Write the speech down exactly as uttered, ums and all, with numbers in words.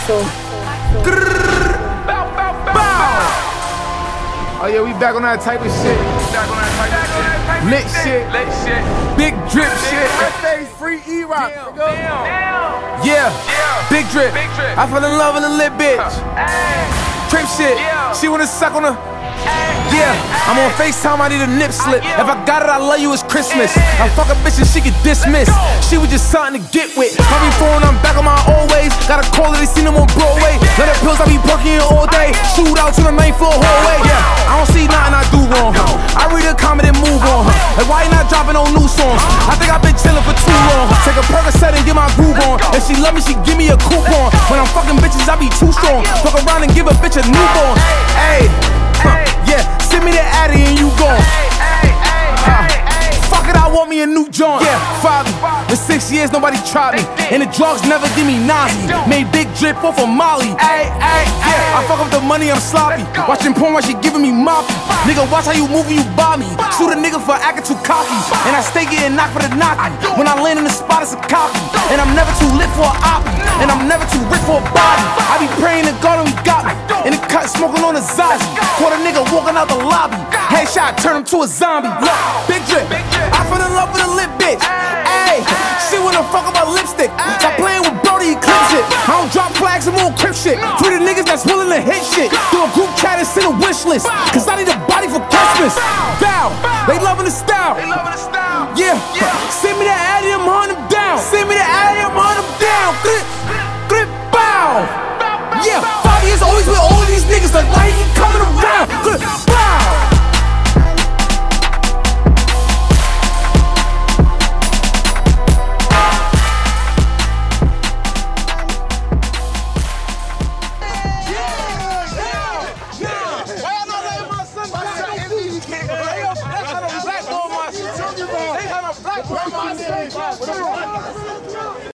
Maxo. Oh yeah, we back on that type of shit. Back on that type of shit. Lit shit. Lit shit. Big drip shit. Birthdays, free E-Rock. Yeah. Big drip. I fell in love with a lit bitch. Trip shit. She wanna suck on her. Yeah, I'm on FaceTime, I need a nip slip. If I got it, I love you, it's Christmas. I fuck a bitch and she get dismissed. She was just something to get with. I be phone, I'm back on my old ways. Got a call that they seen them on Broadway. Let her pills, I be working all day. Shoot out to the ninth floor hallway. Yeah, I don't see nothing I do wrong. I read a comment and move on. Like, why you not dropping no new songs? I think I've been chilling for too long. Take a Percocet and get my groove on. If she love me, she give me a coupon. When I'm fucking bitches, I be too strong. Fuck around and give a bitch a newborn. Ayy. Huh, yeah, send me the Addy and you gone. Uh, fuck it, I want me a new joint. Yeah, father, in six years nobody tried me, and the drugs never give me nausea. Made big drip off of Molly. Ay, ay, yeah, I fuck up the money, I'm sloppy. Watching porn while she giving me moppy. Nigga, watch how you move when you buy me. Shoot a nigga for acting too cocky, and I stay getting knocked for the knocky. When I land in the spot, it's a copy, and I'm never too lit for a oppie, and I'm never too rich for a body. I be praying to God and he got me. In the cut, smoking on a Zazie. Caught a nigga walking out the lobby. Headshot, turn him to a zombie. Look, big drip. I fell in love with a lit bitch. Ayy, she wanna fuck up my lipstick. Stop playing with Brody, eclipse it. I don't drop flags, I'm on crip shit. Free the niggas that's willing to hit shit. Do a group chat and send a wish list. Cause I need a body for Christmas. Bow, they loving the style. Yeah, send me the Addy, I'm on them down. Send me the Addy, I'm on them down. Grip, grip, bow. Yeah, five years always with all of these niggas, like why he keep coming around? Good, wow. They had a black